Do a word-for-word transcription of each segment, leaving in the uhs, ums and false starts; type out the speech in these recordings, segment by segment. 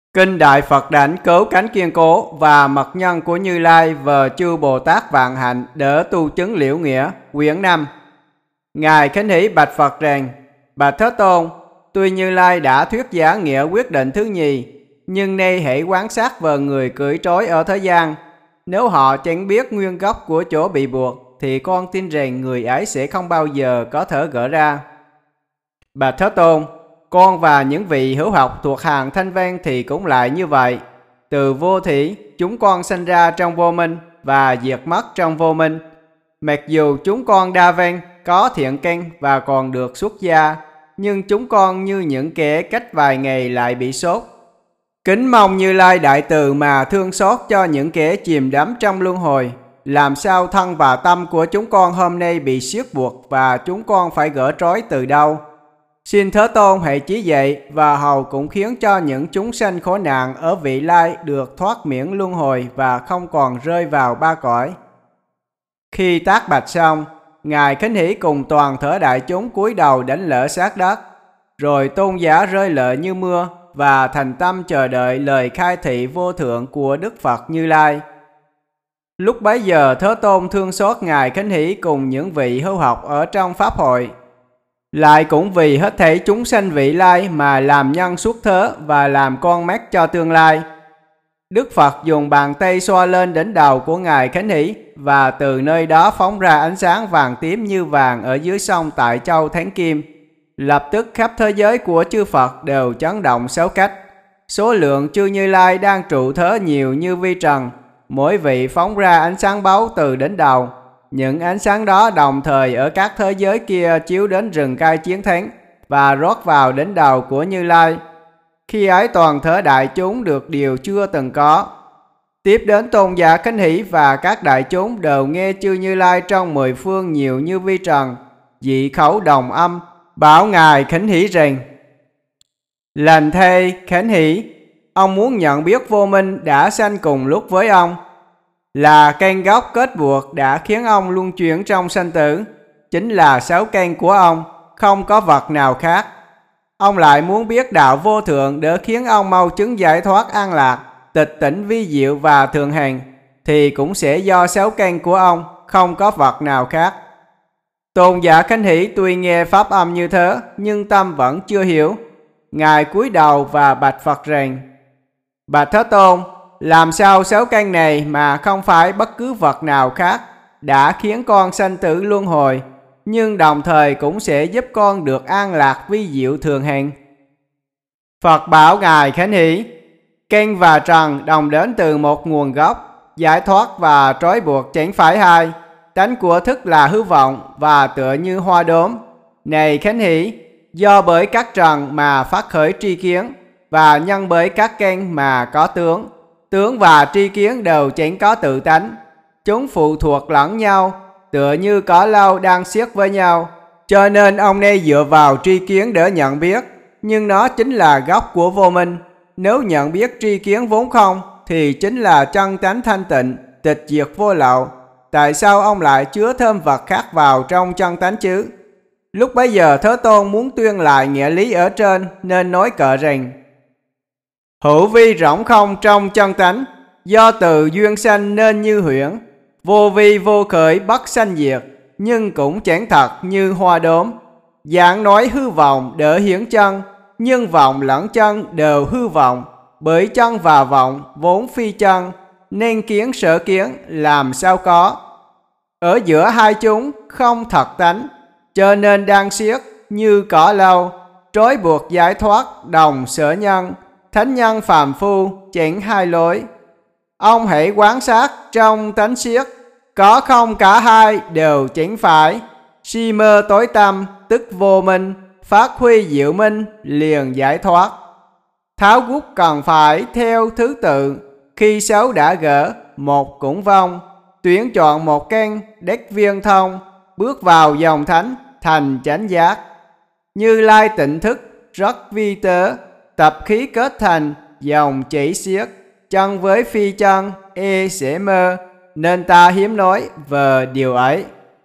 Kinh Đại Phật Đảnh Cứu Cánh Kiên Cố và Mật Nhân của Như Lai vờ Chư Bồ Tát Vạn Hạnh đỡ tu chứng liễu nghĩa, quyển năm. Ngài khánh hỷ bạch Phật rằng: Bạch Thế Tôn, tuy Như Lai đã thuyết giảng nghĩa quyết định thứ nhì, nhưng nay hãy quan sát vào người cưỡi trói ở thế gian. Nếu họ chẳng biết nguyên gốc của chỗ bị buộc, thì con tin rằng người ấy sẽ không bao giờ có thể gỡ ra. Bạch Thế Tôn, con và những vị hữu học thuộc hàng thanh văn thì cũng lại như vậy. Từ vô thỉ, chúng con sinh ra trong vô minh và diệt mất trong vô minh. Mặc dù chúng con đa văn, có thiện căn và còn được xuất gia, nhưng chúng con như những kẻ cách vài ngày lại bị sốt. Kính mong Như Lai đại từ mà thương xót cho những kẻ chìm đắm trong luân hồi. Làm sao thân và tâm của chúng con hôm nay bị siết buộc và chúng con phải gỡ trói từ đâu? Xin Thế Tôn hãy chỉ dạy và hầu cũng khiến cho những chúng sanh khổ nạn ở vị lai được thoát miễn luân hồi và không còn rơi vào ba cõi. Khi tác bạch xong, Ngài khánh hỷ cùng toàn thể đại chúng cúi đầu đảnh lễ sát đất, rồi tôn giả rơi lệ như mưa và thành tâm chờ đợi lời khai thị vô thượng của Đức Phật Như Lai. Lúc bấy giờ Thế Tôn thương xót Ngài khánh hỷ cùng những vị hữu học ở trong Pháp hội. Lại cũng vì hết thảy chúng sanh vị lai mà làm nhân xuất thế và làm con mắt cho tương lai. Đức Phật dùng bàn tay xoa lên đỉnh đầu của Ngài khánh hỷ, và từ nơi đó phóng ra ánh sáng vàng tím như vàng ở dưới sông Tại Châu Thánh Kim. Lập tức khắp thế giới của chư Phật đều chấn động sáu cách. Số lượng chư Như Lai đang trụ thế nhiều như vi trần, mỗi vị phóng ra ánh sáng báu từ đỉnh đầu. Những ánh sáng đó đồng thời ở các thế giới kia chiếu đến rừng cây chiến thắng và rót vào đỉnh đầu của Như Lai. Khi ấy toàn thể đại chúng được điều chưa từng có. Tiếp đến tôn giả khánh hỷ và các đại chúng đều nghe chư Như Lai trong mười phương nhiều như vi trần, dị khẩu đồng âm, bảo Ngài khánh hỷ rằng: Lành thay khánh hỷ, ông muốn nhận biết vô minh đã sanh cùng lúc với ông, là căn gốc kết buộc đã khiến ông luân chuyển trong sanh tử, chính là sáu căn của ông, không có vật nào khác. Ông lại muốn biết đạo vô thượng để khiến ông mau chứng giải thoát an lạc, tịch tỉnh vi diệu và thường hằng, thì cũng sẽ do sáu căn của ông, không có vật nào khác. Tôn giả khánh hỷ tuy nghe pháp âm như thế, nhưng tâm vẫn chưa hiểu. Ngài cúi đầu và bạch Phật rằng: Bạch Thế Tôn, làm sao sáu căn này mà không phải bất cứ vật nào khác đã khiến con sanh tử luân hồi, nhưng đồng thời cũng sẽ giúp con được an lạc vi diệu thường hằng? Phật bảo Ngài khánh hỷ: Căn và trần đồng đến từ một nguồn gốc, giải thoát và trói buộc chẳng phải hai. Tánh của thức là hư vọng và tựa như hoa đốm. Này khánh hỷ, do bởi các trần mà phát khởi tri kiến, và nhân bởi các căn mà có tướng. Tướng và tri kiến đều chẳng có tự tánh. Chúng phụ thuộc lẫn nhau, tựa như cỏ lau đang xiết với nhau. Cho nên ông nay dựa vào tri kiến để nhận biết, nhưng nó chính là gốc của vô minh. Nếu nhận biết tri kiến vốn không, thì chính là chân tánh thanh tịnh, tịch diệt vô lậu. Tại sao ông lại chứa thêm vật khác vào trong chân tánh chứ? Lúc bấy giờ Thế Tôn muốn tuyên lại nghĩa lý ở trên, nên nói cỡ rằng: Hữu vi rỗng không trong chân tánh, do từ duyên sanh nên như huyễn. Vô vi vô khởi bất sanh diệt, nhưng cũng chẳng thật như hoa đốm. Dạng nói hư vọng để hiển chân, nhưng vọng lẫn chân đều hư vọng. Bởi chân và vọng vốn phi chân, nên kiến sở kiến làm sao có. Ở giữa hai chúng không thật tánh, cho nên đang xiết như cỏ lau, trói buộc giải thoát đồng sở nhân. Thánh nhân phàm phu chẳng hai lối. Ông hãy quán sát trong tánh xiết, có không cả hai đều chẳng phải. Si mơ tối tăm tức vô minh, phát huy diệu minh liền giải thoát. Tháo gút cần phải theo thứ tự, khi sáu đã gỡ một cũng vong. Tuyển chọn một căn đắc viên thông, bước vào dòng thánh thành chánh giác. Như Lai tịnh thức rất vi tế, tập khí kết thành dòng chảy xiết. Chân với phi chân e sẽ mơ, nên ta hiếm nói về điều ấy.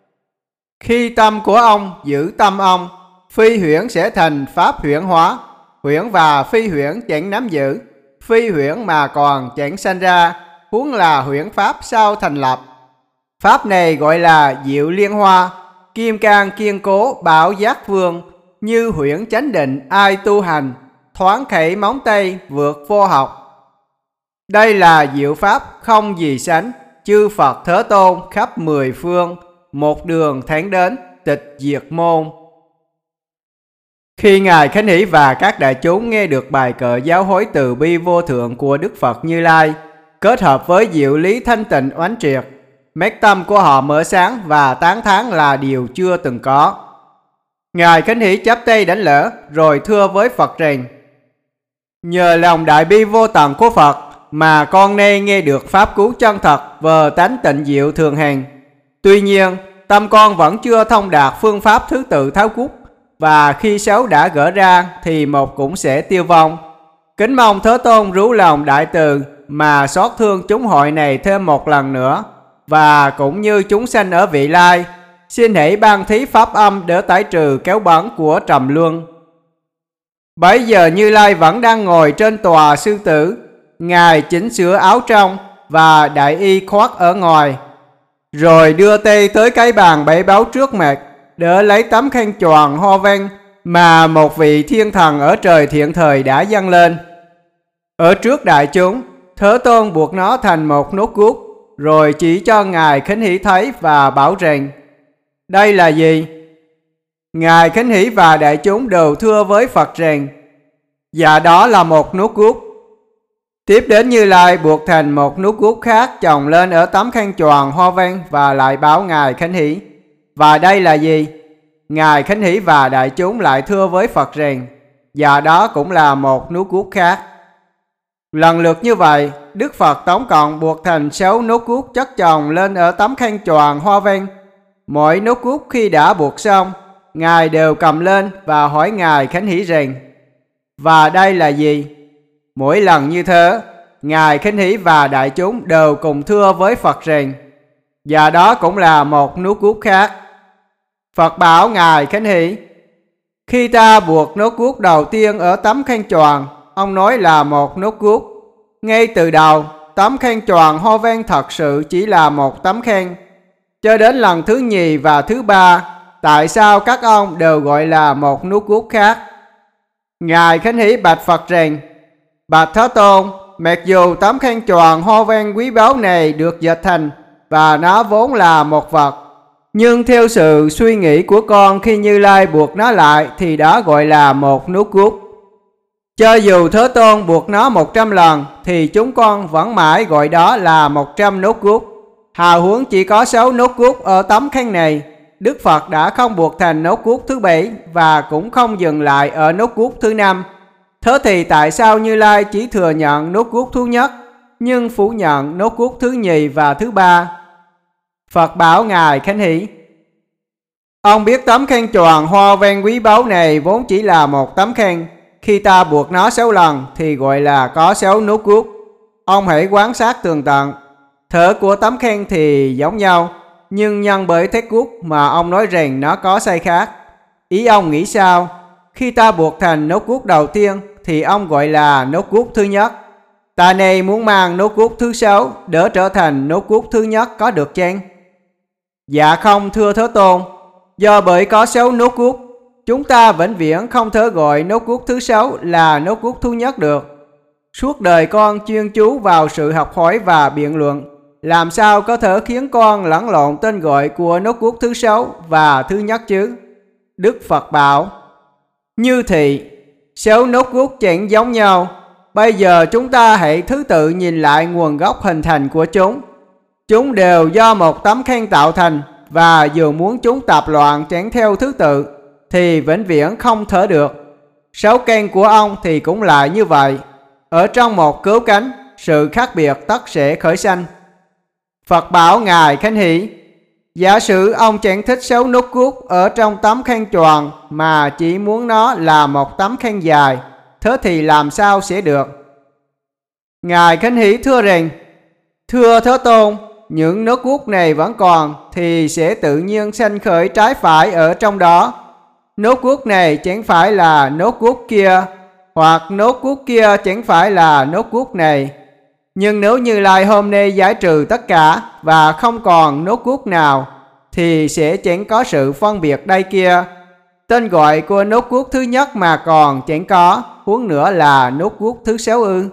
Khi tâm của ông giữ tâm ông, phi huyễn sẽ thành pháp huyễn hóa. Huyễn và phi huyễn chẳng nắm giữ. phi huyễn mà còn chẳng sanh ra, huống là huyễn pháp sau thành lập. Pháp này gọi là diệu liên hoa, kim cang kiên cố bảo giác vương, như huyễn chánh định ai tu hành, thoáng khẩy móng tay vượt vô học. Đây là diệu pháp không gì sánh, chư Phật Thế Tôn khắp mười phương, một đường thẳng đến tịch diệt môn. Khi Ngài Khánh Hỷ và các đại chúng nghe được bài kệ giáo hối từ bi vô thượng của Đức Phật Như Lai, kết hợp với diệu lý thanh tịnh oánh triệt, mắt tâm của họ mở sáng và tán thán là điều chưa từng có. Ngài Khánh Hỷ chắp tay đánh lễ rồi thưa với Phật rằng: nhờ lòng đại bi vô tận của Phật mà con nay nghe được pháp cứu chân thật và tánh tịnh diệu thường hằng. Tuy nhiên, tâm con vẫn chưa thông đạt phương pháp thứ tự tháo cút, và khi sáu đã gỡ ra thì một cũng sẽ tiêu vong. Kính mong Thế Tôn rú lòng đại từ mà xót thương chúng hội này thêm một lần nữa, và cũng như chúng sanh ở vị lai, xin hãy ban thí pháp âm để tẩy trừ kéo bẩn của trầm luân. Bấy giờ Như Lai vẫn đang ngồi trên tòa sư tử, Ngài chỉnh sửa áo trong và đại y khoác ở ngoài, rồi đưa tay tới cái bàn bảy báo trước mặt để lấy tấm khăn choàng ho vang mà một vị thiên thần ở trời thiện thời đã dâng lên. Ở trước đại chúng, Thế Tôn buộc nó thành một nốt guốc, rồi chỉ cho Ngài Khánh Hỷ thấy và bảo rằng: đây là gì? Ngài Khánh Hỷ và đại chúng đều thưa với Phật rằng: dạ đó là một nút guốc. Tiếp đến Như Lai buộc thành một nút guốc khác chồng lên ở tấm khăn choàng hoa văn và lại báo Ngài Khánh Hỷ: và đây là gì? Ngài Khánh Hỷ và đại chúng lại thưa với Phật rằng: dạ đó cũng là một nút guốc khác. Lần lượt như vậy, Đức Phật tổng cộng buộc thành sáu nút guốc chất chồng lên ở tấm khăn choàng hoa văn. Mỗi nút guốc khi đã buộc xong, Ngài đều cầm lên và hỏi Ngài Khánh Hỷ rằng: và đây là gì? Mỗi lần như thế, Ngài Khánh Hỷ và đại chúng đều cùng thưa với Phật rằng: và đó cũng là một nút guốc khác. Phật bảo Ngài Khánh Hỷ: khi ta buộc nút guốc đầu tiên ở tấm khăn choàng, ông nói là một nút guốc. Ngay từ đầu, tấm khăn choàng hoa văn thật sự chỉ là một tấm khăn. Cho đến lần thứ nhì và thứ ba, tại sao các ông đều gọi là một nút guốc khác? Ngài Khánh Hỷ bạch Phật rằng: bạch Thế Tôn, mặc dù tấm khăn choàng hoa văn quý báu này được dệt thành và nó vốn là một vật, nhưng theo sự suy nghĩ của con khi Như Lai buộc nó lại thì đó gọi là một nút guốc. Cho dù Thế Tôn buộc nó một trăm lần thì chúng con vẫn mãi gọi đó là một trăm nút guốc. Hào huống chỉ có sáu nút guốc ở tấm khăn này, Đức Phật đã không buộc thành nút guốc thứ bảy và cũng không dừng lại ở nút guốc thứ năm. Thế thì tại sao Như Lai chỉ thừa nhận nút guốc thứ nhất, nhưng phủ nhận nút guốc thứ nhì và thứ ba? Phật bảo Ngài Khánh Hỷ: ông biết tấm khăn choàng hoa văn quý báu này vốn chỉ là một tấm khăn. Khi ta buộc nó sáu lần thì gọi là có sáu nút guốc. Ông hãy quan sát tường tận. Thể của tấm khăn thì giống nhau, nhưng nhân bởi thét guốc mà ông nói rằng nó có sai khác. Ý ông nghĩ sao? Khi ta buộc thành nút guốc đầu tiên thì ông gọi là nút guốc thứ nhất. Ta này muốn mang nút guốc thứ sáu để trở thành nút guốc thứ nhất có được chăng? Dạ không, thưa Thế Tôn. Do bởi có sáu nút guốc, chúng ta vĩnh viễn không thể gọi nút guốc thứ sáu là nút guốc thứ nhất được. Suốt đời con chuyên chú vào sự học hỏi và biện luận, làm sao có thể khiến con lẫn lộn tên gọi của nút guốc thứ sáu và thứ nhất chứ? Đức Phật bảo: như thị, sáu nút guốc chẳng giống nhau. Bây giờ chúng ta hãy thứ tự nhìn lại nguồn gốc hình thành của chúng. Chúng đều do một tấm khăn tạo thành, và dù muốn chúng tạp loạn chẳng theo thứ tự thì vĩnh viễn không thể được. Sáu căn của ông thì cũng lại như vậy. Ở trong một cứu cánh, sự khác biệt tất sẽ khởi sanh. Phật bảo Ngài Khánh Hỷ: giả sử ông chẳng thích sáu nút guốc ở trong tấm khăn choàng mà chỉ muốn nó là một tấm khăn dài, thế thì làm sao sẽ được? Ngài Khánh Hỷ thưa rằng: thưa Thế Tôn, những nút guốc này vẫn còn thì sẽ tự nhiên sanh khởi trái phải ở trong đó. Nút guốc này chẳng phải là nút guốc kia. hoặc nốt guốc kia chẳng phải là nốt guốc này. Nhưng nếu Như Lai hôm nay giải trừ tất cả và không còn nốt guốc nào, thì sẽ chẳng có sự phân biệt đây kia. Tên gọi của nốt guốc thứ nhất mà còn chẳng có, huống nữa là nốt guốc thứ sáu ư?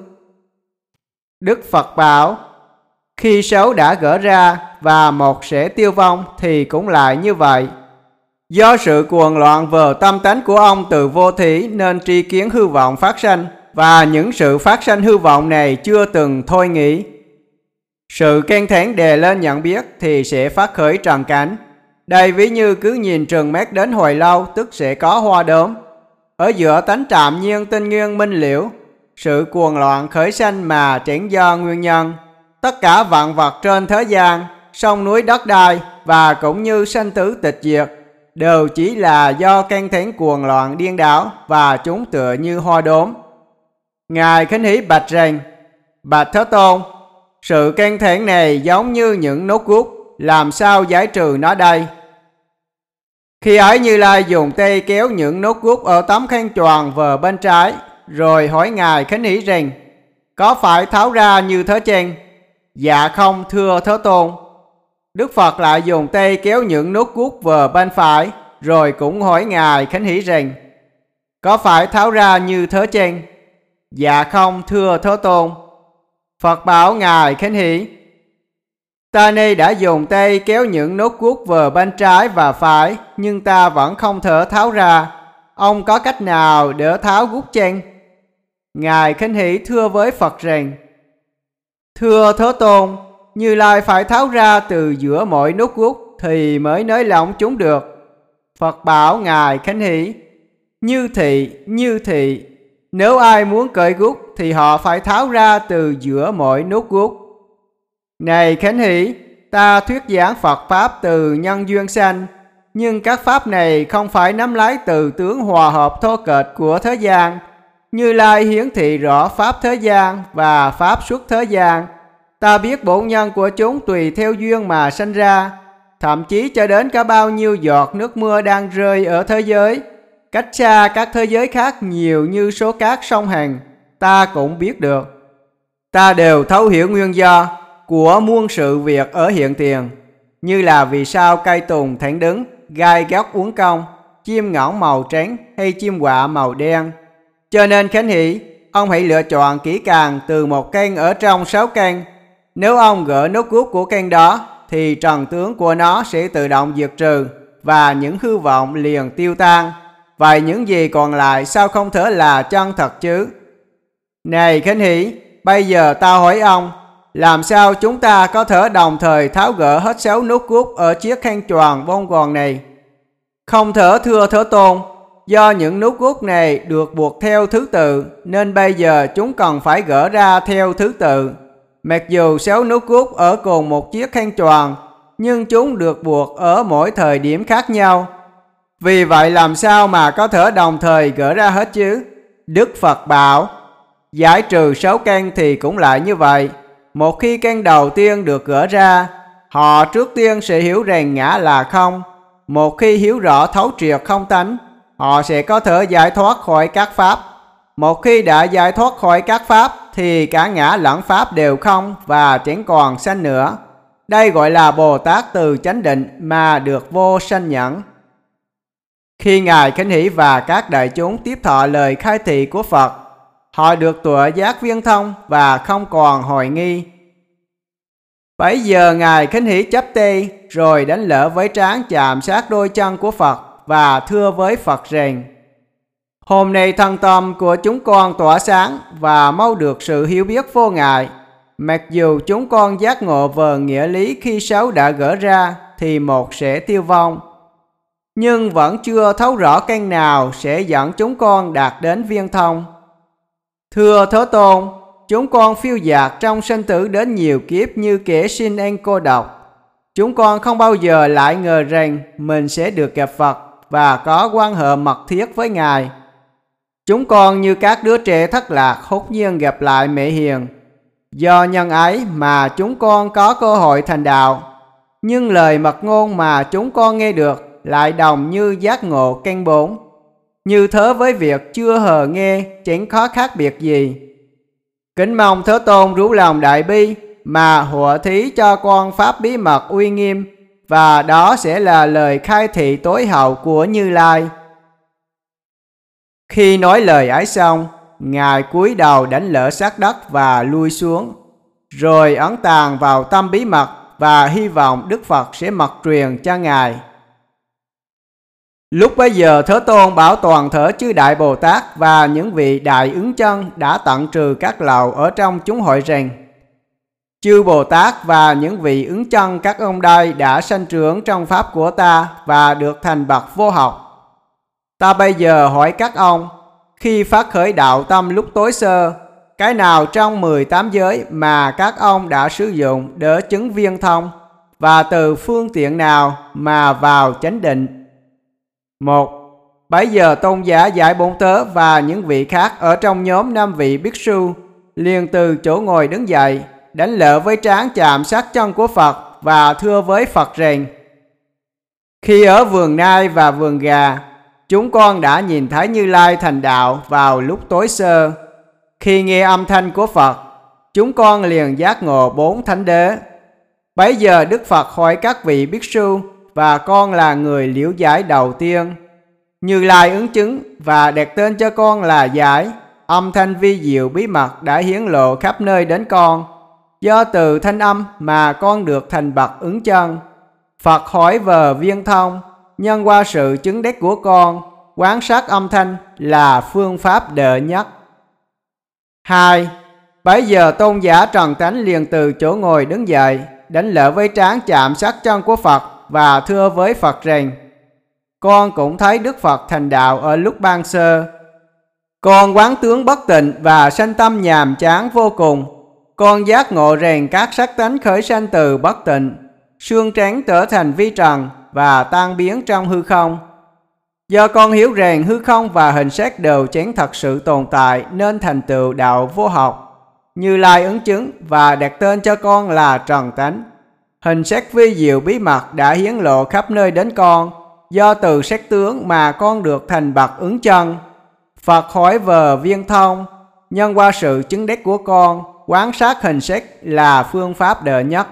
Đức Phật bảo, khi sáu đã gỡ ra và một sẽ tiêu vong thì cũng lại như vậy. Do sự cuồng loạn vờ tâm tánh của ông từ vô thí nên tri kiến hư vọng phát sanh, và những sự phát sanh hư vọng này chưa từng thôi nghỉ. Sự khen thán đè lên nhận biết thì sẽ phát khởi trần cảnh. Đây ví như cứ nhìn trừng mắt đến hồi lâu tức sẽ có hoa đốm. Ở giữa tánh trạm nhiên tinh nguyên minh liễu, sự cuồng loạn khởi sanh mà chẳng do nguyên nhân. Tất cả vạn vật trên thế gian, sông núi đất đai và cũng như sanh tử tịch diệt, đều chỉ là do can thán cuồng loạn điên đảo và chúng tựa như hoa đốm. Ngài khinh hỉ bạch rằng, bạch Thế Tôn, sự can thán này giống như những nốt guốc, làm sao giải trừ nó đây? Khi ấy Như Lai dùng tay kéo những nốt guốc ở tấm khăn choàng vào bên trái, rồi hỏi Ngài khinh hỉ rằng, có phải tháo ra như thế chăng? Dạ không, thưa Thế Tôn. Đức Phật lại dùng tay kéo những nốt guốc vào bên phải, rồi cũng hỏi Ngài khinh hỉ rằng, có phải tháo ra như thế chăng? Dạ không, thưa Thế Tôn. Phật bảo Ngài khinh hỉ, ta nay đã dùng tay kéo những nốt guốc vào bên trái và phải, nhưng ta vẫn không thể tháo ra. Ông có cách nào để tháo guốc chăng? Ngài khinh hỉ thưa với Phật rằng, thưa Thế Tôn, Như Lai phải tháo ra từ giữa mỗi nốt guốc thì mới nới lỏng chúng được. Phật bảo Ngài khinh hỉ, như thị, như thị, nếu ai muốn cởi guốc thì họ phải tháo ra từ giữa mỗi nốt guốc. Này khinh hỉ, ta thuyết giảng Phật Pháp từ nhân duyên sanh, nhưng các Pháp này không phải nắm lấy từ tướng hòa hợp thô kệch của thế gian. Như Lai hiển thị rõ Pháp thế gian và Pháp xuất thế gian. Ta biết bổn nhân của chúng tùy theo duyên mà sanh ra, thậm chí cho đến cả bao nhiêu giọt nước mưa đang rơi ở thế giới, cách xa các thế giới khác nhiều như số cát sông Hằng, ta cũng biết được. Ta đều thấu hiểu nguyên do của muôn sự việc ở hiện tiền, như là vì sao cây tùng thẳng đứng, gai góc uốn cong, chim ngỗng màu trắng hay chim quạ màu đen. Cho nên khánh hỷ, ông hãy lựa chọn kỹ càng từ một căn ở trong sáu căn. Nếu ông gỡ nốt guốc của căn đó, thì trần tướng của nó sẽ tự động diệt trừ và những hư vọng liền tiêu tan. Vậy những gì còn lại sao không thể là chân thật chứ? Này khánh hỷ, bây giờ ta hỏi ông, làm sao chúng ta có thể đồng thời tháo gỡ hết sáu nút guốc ở chiếc khăn choàng bông gòn này? Không thể thưa Thế Tôn, do những nút guốc này được buộc theo thứ tự, nên bây giờ chúng cần phải gỡ ra theo thứ tự. Mặc dù sáu nút guốc ở cùng một chiếc khăn choàng, nhưng chúng được buộc ở mỗi thời điểm khác nhau. Vì vậy làm sao mà có thể đồng thời gỡ ra hết chứ? Đức Phật bảo, giải trừ sáu căn thì cũng lại như vậy. Một khi căn đầu tiên được gỡ ra, họ trước tiên sẽ hiểu rằng ngã là không. Một khi hiểu rõ thấu triệt không tánh, họ sẽ có thể giải thoát khỏi các pháp. Một khi đã giải thoát khỏi các pháp, thì cả ngã lẫn pháp đều không và chẳng còn sanh nữa. Đây gọi là Bồ Tát từ chánh định mà được vô sanh nhẫn. Khi Ngài Khánh Hỷ và các đại chúng tiếp thọ lời khai thị của Phật, họ được tọa giác viên thông và không còn hoài nghi. Bấy giờ Ngài Khánh Hỷ chắp tay rồi đánh lễ với trán chạm sát đôi chân của Phật và thưa với Phật rằng: Hôm nay thân tâm của chúng con tỏa sáng và mau được sự hiểu biết vô ngại. Mặc dù chúng con giác ngộ về nghĩa lý khi sáu đã gỡ ra thì một sẽ tiêu vong, nhưng vẫn chưa thấu rõ căn nào sẽ dẫn chúng con đạt đến viên thông. Thưa Thế Tôn, chúng con phiêu dạt trong sinh tử đến nhiều kiếp như kẻ sinh ăn cô độc. Chúng con không bao giờ lại ngờ rằng mình sẽ được gặp Phật và có quan hệ mật thiết với Ngài. Chúng con như các đứa trẻ thất lạc hốt nhiên gặp lại mẹ hiền. Do nhân ấy mà chúng con có cơ hội thành đạo, nhưng lời mật ngôn mà chúng con nghe được lại đồng như giác ngộ căn bốn. như thớ với việc chưa hờ nghe, chẳng có khác biệt gì. Kính mong Thế Tôn rủ lòng đại bi mà hộ thí cho con pháp bí mật uy nghiêm, và đó sẽ là lời khai thị tối hậu của Như Lai. Khi nói lời ấy xong, Ngài cúi đầu đánh lỡ sát đất và lui xuống, rồi ấn tàng vào tâm bí mật và hy vọng Đức Phật sẽ mật truyền cho Ngài. Lúc bấy giờ Thế Tôn bảo toàn thể chư Đại Bồ Tát và những vị Đại Ứng Chân đã tận trừ các lậu ở trong chúng hội rằng: chư Bồ Tát và những vị ứng chân các ông đây đã sanh trưởng trong pháp của ta và được thành bậc vô học. Ta bây giờ hỏi các ông, khi phát khởi đạo tâm lúc tối sơ, cái nào trong mười tám giới mà các ông đã sử dụng để chứng viên thông, và từ phương tiện nào mà vào chánh định? Một. Bấy giờ tôn giả giải bổn tớ và những vị khác ở trong nhóm năm vị Bhikkhu sư liền từ chỗ ngồi đứng dậy, đánh lễ với trán chạm sát chân của Phật và thưa với Phật rằng: khi ở vườn nai và vườn gà, chúng con đã nhìn thấy Như Lai thành đạo vào lúc tối sơ. Khi nghe âm thanh của Phật, chúng con liền giác ngộ bốn thánh đế. Bấy giờ Đức Phật hỏi các vị Bhikkhu sư, và con là người liễu giải đầu tiên. Như Lai ứng chứng và đặt tên cho con là Giải. Âm thanh vi diệu bí mật đã hiển lộ khắp nơi đến con. Do từ thanh âm mà con được thành bậc ứng chân. Phật hỏi về viên thông, nhân qua sự chứng đắc của con, quán sát âm thanh là phương pháp đệ nhất. Hai. Bấy giờ tôn giả Trần Tánh liền từ chỗ ngồi đứng dậy, đánh lễ với trán chạm sát chân của Phật và thưa với Phật rằng: con cũng thấy Đức Phật thành đạo ở lúc ban sơ. Con quán tướng bất tịnh và sanh tâm nhàm chán vô cùng. Con giác ngộ rằng các sắc tánh khởi sanh từ bất tịnh, xương trắng trở thành vi trần và tan biến trong hư không. Do con hiểu rằng hư không và hình sắc đều chẳng thật sự tồn tại, nên thành tựu đạo vô học. Như Lai ứng chứng và đặt tên cho con là Trần Tánh. Hình sắc vi diệu bí mật đã hiển lộ khắp nơi đến con. Do từ sắc tướng mà con được thành bậc ứng chân. Phật hỏi về viên thông, nhân qua sự chứng đắc của con, quán sát hình sắc là phương pháp đệ nhất.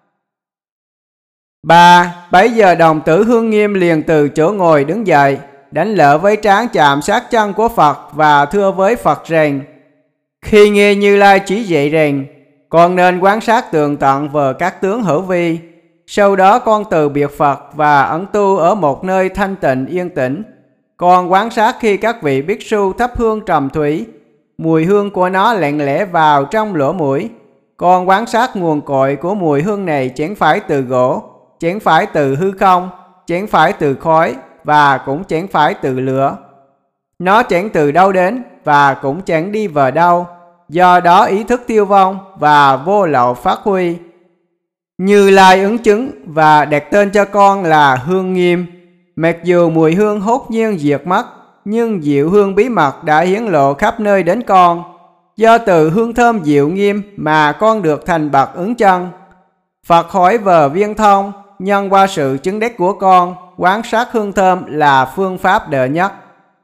Ba. Bấy giờ đồng tử Hương Nghiêm liền từ chỗ ngồi đứng dậy, đánh lễ với trán chạm sát chân của Phật và thưa với Phật rằng: khi nghe Như Lai chỉ dạy rằng con nên quán sát tường tận về các tướng hữu vi, sau đó con từ biệt Phật và ẩn tu ở một nơi thanh tịnh yên tĩnh. Con quán sát khi các vị Bhikkhu sư thắp hương trầm thủy, mùi hương của nó lặng lẽ vào trong lỗ mũi. Con quán sát nguồn cội của mùi hương này chẳng phải từ gỗ, chẳng phải từ hư không, chẳng phải từ khói và cũng chẳng phải từ lửa. Nó chẳng từ đâu đến và cũng chẳng đi vào đâu. Do đó ý thức tiêu vong và vô lậu phát huy. Như Lai ứng chứng và đặt tên cho con là Hương Nghiêm. Mặc dù mùi hương hốt nhiên diệt mất, nhưng diệu hương bí mật đã hiển lộ khắp nơi đến con. Do từ hương thơm diệu nghiêm mà con được thành bậc ứng chân. Phật hỏi về viên thông, nhân qua sự chứng đắc của con, quán sát hương thơm là phương pháp đệ nhất.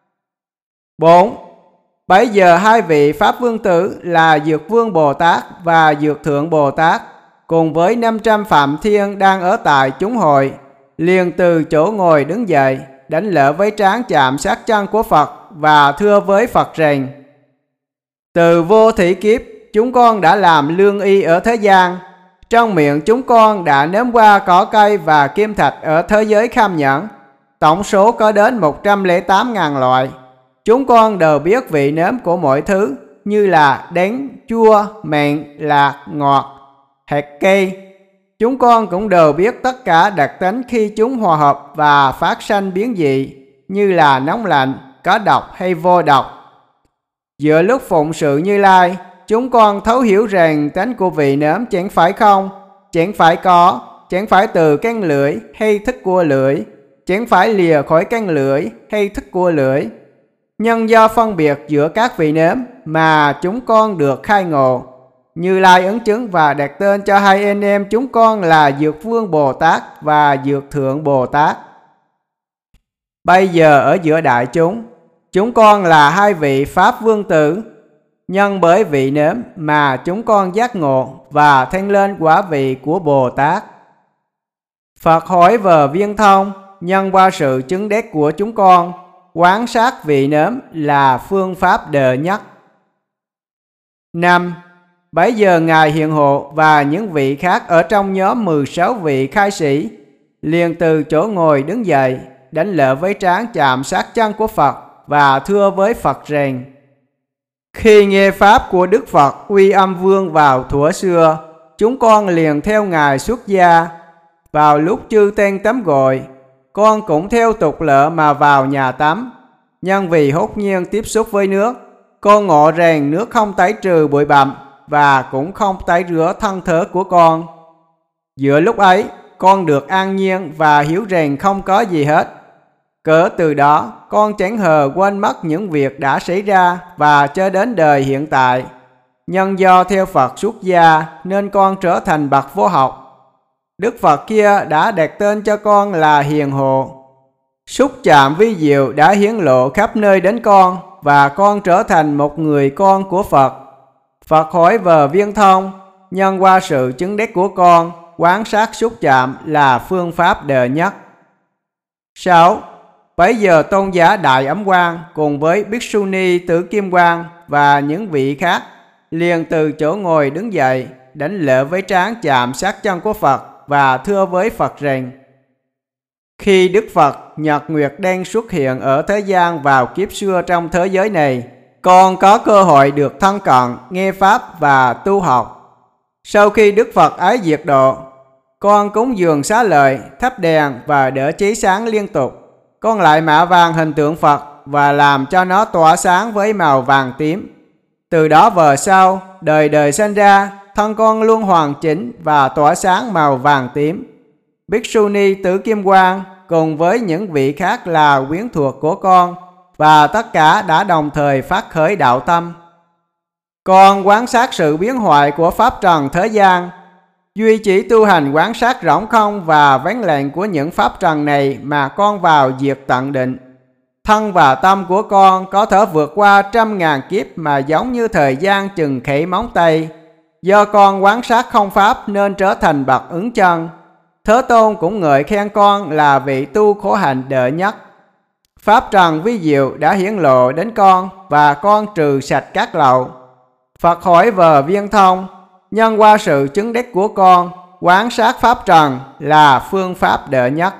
Bốn. Bấy giờ hai vị Pháp Vương Tử là Dược Vương Bồ Tát và Dược Thượng Bồ Tát cùng với năm trăm Phạm Thiên đang ở tại chúng hội, liền từ chỗ ngồi đứng dậy, đánh lễ với trán chạm sát chân của Phật và thưa với Phật rằng: từ vô thỉ kiếp, chúng con đã làm lương y ở thế gian. Trong miệng chúng con đã nếm qua cỏ cây và kim thạch ở thế giới Kham Nhẫn. Tổng số có đến một trăm lẻ tám ngàn loại. Chúng con đều biết vị nếm của mọi thứ, như là đắng, chua, mặn, lạc, ngọt, hạt cây. Chúng con cũng đều biết tất cả đặc tính khi chúng hòa hợp và phát sanh biến dị, như là nóng lạnh, có độc hay vô độc. Giữa lúc phụng sự Như Lai, chúng con thấu hiểu rằng tánh của vị nếm chẳng phải không, chẳng phải có, chẳng phải từ căn lưỡi hay thức của lưỡi, chẳng phải lìa khỏi căn lưỡi hay thức của lưỡi. Nhưng do phân biệt giữa các vị nếm mà chúng con được khai ngộ. Như Lai ứng chứng và đặt tên cho hai anh em chúng con là Dược Vương Bồ Tát và Dược Thượng Bồ Tát. Bây giờ ở giữa đại chúng, chúng con là hai vị Pháp Vương Tử. Nhân bởi vị nếm mà chúng con giác ngộ và thăng lên quả vị của Bồ Tát. Phật hỏi Vờ Viên Thông, nhân qua sự chứng đắc của chúng con, quán sát vị nếm là phương pháp đệ nhất. Năm. Bấy giờ Ngài hiện hộ và những vị khác ở trong nhóm mười sáu vị khai sĩ liền từ chỗ ngồi đứng dậy, đánh lễ với trán chạm sát chân của Phật và thưa với Phật rằng: Khi nghe pháp của Đức Phật Uy Âm Vương vào thuở xưa, chúng con liền theo Ngài xuất gia. Vào lúc chư tên tắm gội, con cũng theo tục lệ mà vào nhà tắm. Nhưng vì hốt nhiên tiếp xúc với nước, con ngộ rằng nước không tẩy trừ bụi bặm và cũng không tẩy rửa thân thể của con. Giữa lúc ấy, con được an nhiên và hiểu rằng không có gì hết. Cỡ từ đó, con chẳng hề quên mất những việc đã xảy ra và cho đến đời hiện tại. Nhưng do theo Phật xuất gia nên con trở thành bậc vô học. Đức Phật kia đã đặt tên cho con là Hiền Hộ. Xúc chạm vi diệu đã hiển lộ khắp nơi đến con và con trở thành một người con của Phật. Phật hỏi Vờ Viên Thông, nhân qua sự chứng đắc của con, quán sát xúc chạm là phương pháp đệ nhất. Sáu. Bấy giờ tôn giả Đại Ấm Quang cùng với Bhikshuni Tử Kim Quang và những vị khác liền từ chỗ ngồi đứng dậy, đánh lễ với trán chạm sát chân của Phật và thưa với Phật rằng: Khi Đức Phật Nhật Nguyệt đang xuất hiện ở thế gian vào kiếp xưa trong thế giới này, con có cơ hội được thân cận, nghe pháp và tu học. Sau khi Đức Phật ấy diệt độ, con cúng dường xá lợi, thắp đèn và đỡ cháy sáng liên tục. Con lại mạ vàng hình tượng Phật và làm cho nó tỏa sáng với màu vàng tím. Từ đó về sau, đời đời sinh ra, thân con luôn hoàn chỉnh và tỏa sáng màu vàng tím. Bhikshuni Tử Kim Quang cùng với những vị khác là quyến thuộc của con và tất cả đã đồng thời phát khởi đạo tâm. Con quan sát sự biến hoại của pháp trần thế gian, duy chỉ tu hành quán sát rỗng không và vén lệnh của những pháp trần này mà con vào diệt tận định. Thân và tâm của con có thể vượt qua trăm ngàn kiếp mà giống như thời gian chừng khẩy móng tay. Do con quán sát không pháp nên trở thành bậc ứng chân. Thế Tôn cũng ngợi khen con là vị tu khổ hạnh đệ nhất. Pháp trần vi diệu đã hiển lộ đến con và con trừ sạch các lậu. Phật hỏi Vờ Viên Thông, nhân qua sự chứng đắc của con, quán sát pháp trần là phương pháp đệ nhất.